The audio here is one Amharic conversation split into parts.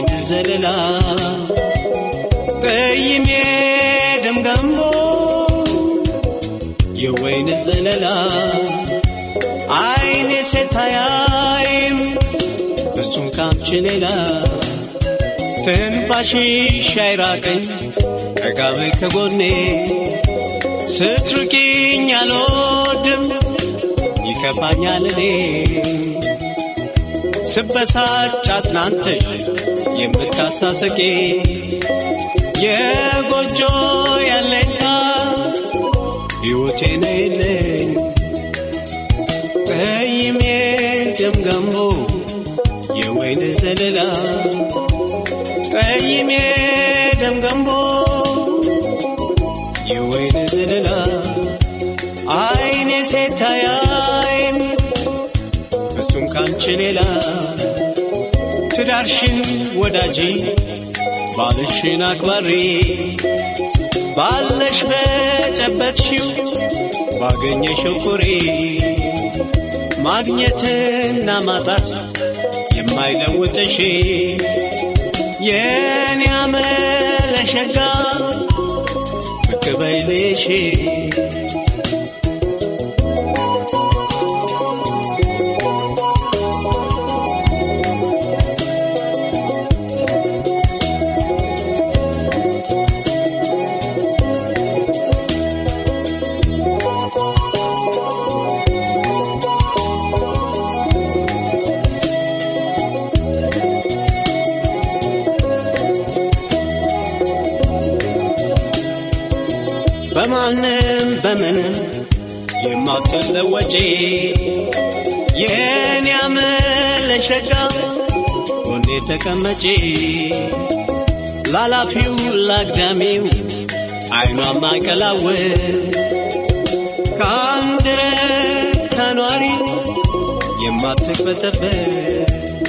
የወይን ዘለላ ጠይሜ ደም ገንቦ የወይን ዘለላ አይኔ ሴታያይም ፍጹም ካንቺ ሌላ ትንፋሽሽ አይራቀኝ ጠጋበይ ከጎኔ ስትርቂኝ አልወድም ይከፋኛል እኔ ስበሳጭ አጽናንተሽ የምታሳስቂ የጎጆ ያለኝታ ሕይወቴ ነይልኝ ጠይሜ ደም ገንቦ የወይን ዘለላ ጠይሜ ደም ገንቦ የወይን ዘለላ አይኔ ሴታያይም ፍጹም ካንቺ ሌላ ትዳርሽን ወዳጂ ባልሽን አክባሪ ባለሽ በጨበጥሽው ባገኘሽው ኩሪ ማግኘትና ማጣት የማይለውጥሽ የኔ አመለሸጋ ብቅ በይልሽ በማንም በምንም የማትለወጪ የኔ አመለሸጋ ጎኔ ተቀመጪ ላላፊው ላግዳሚው አይኗ ማይቀላው ካንድረ ተኗሪ የማትከተበት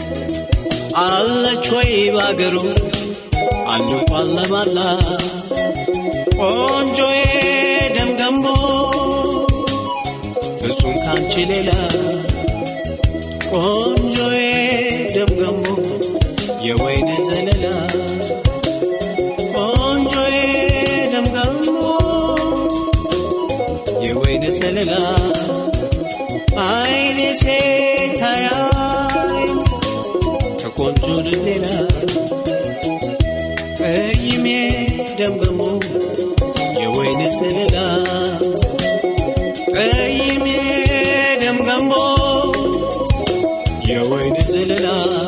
አለች ወይ ባገሩ አንዱ ቋለማላ ቆንጆዬ ደም ገንቦ ፍጹም ካንቺ ሌላ ቆንጆዬ ደም ገንቦ የወይን ዘለላ ቆንጆዬ ደም ገንቦ የወይን ዘለላ አይኔ ሴታያይ ከቆንጆ ሌላ ጠይሜ ደም ገንቦ የወይን ዘለላ ጠይሜ ደም ገንቦ የወይን ዘለላ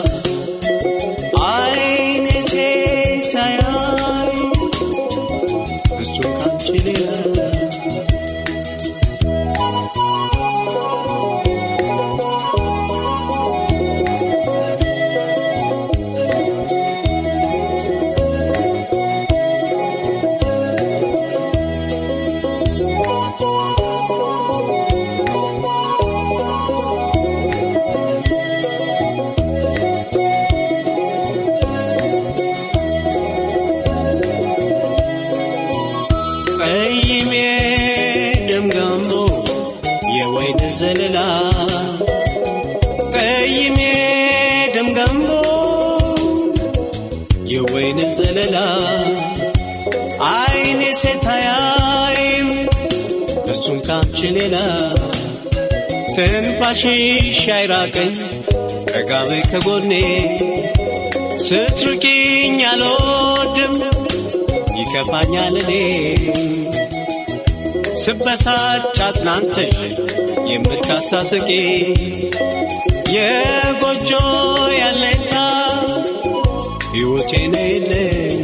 አይኔ ሴታያይ ፍጹም ካንቺ ሌላ ጠይሜ ደም ገንቦ የወይን ዘለላ ጠይሜ ደም ገንቦ የወይን ዘለላ አይኔ ሴታያይም ፍጹም ካንቺ ሌላ ትንፋሽሽ አይራቀኝ ጠጋበይ ከጎኔ ስትርቂኝ አልወድም ይከፋኛል እኔ ስበሳጭ አጽናንተሽ የምታሳስቂ የጎጆ ያለኝታ ሕይወቴ ነይልኝ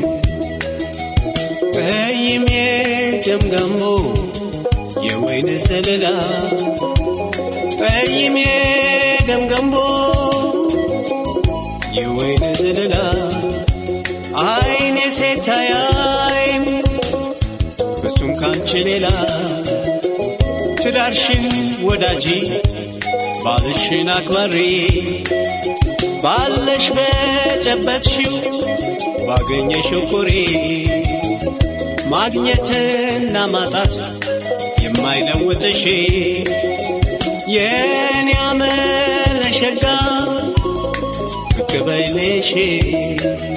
ጠይሜ ደም ገንቦ የወይን ዘለላ ጠይሜ ደም ገንቦ የወይን ዘለላ አይኔ ሴታያይም ፍጹም ካንቺ ሌላ ትዳርሽን ወዳጂ ባልሽን አክባሪ ባለሽ በጨበጥሽው ባገኘሽው ኩሪ ማግኘትና ማጣት የማይለውጥሽ የኔ አመለሸጋ ብቅ በይልሽ